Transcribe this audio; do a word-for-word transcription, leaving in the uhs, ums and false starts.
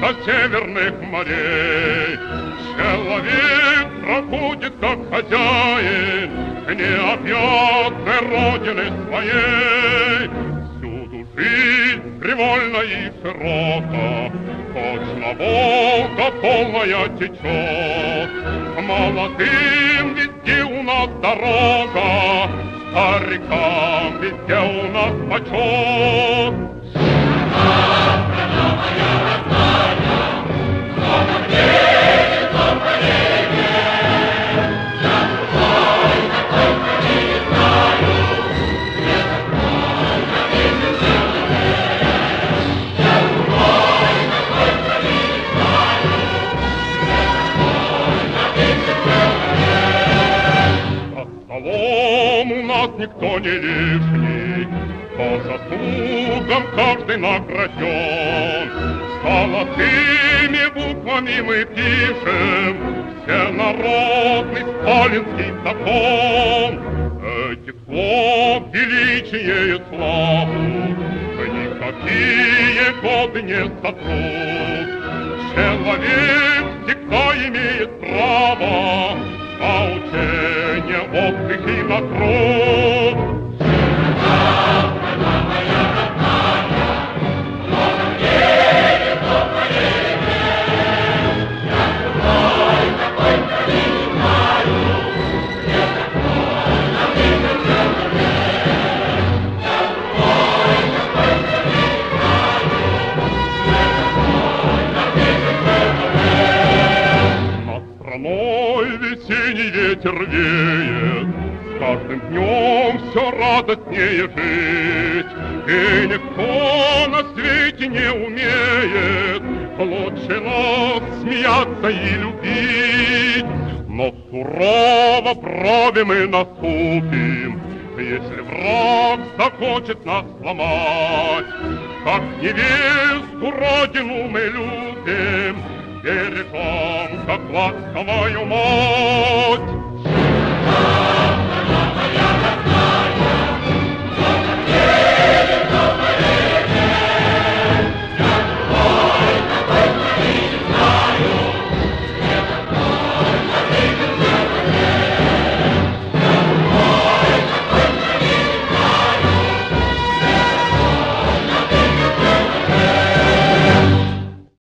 до северных морей. Человек проходит как хозяин необъятной родины своей. Всюду жизнь привольна и широка, точно Волга полная течет. Молодым везде у нас дорога, старикам везде у нас почет. У нас никто не лишний, по заслугам каждый награжден. Золотыми буквами мы пишем всенародный сталинский закон. Этих слов величие и славу никакие годы не сотрут. Человек всегда имеет право на учение, отдых и на труд. Страной весенний ветер веет, с каждым днем все радостнее жить. И никто на свете не умеет лучше нас смеяться и любить. Но сурово брови мы наступим, если враг захочет нас сломать. Как невесту родину мы любим, бережем, как ласковую мать.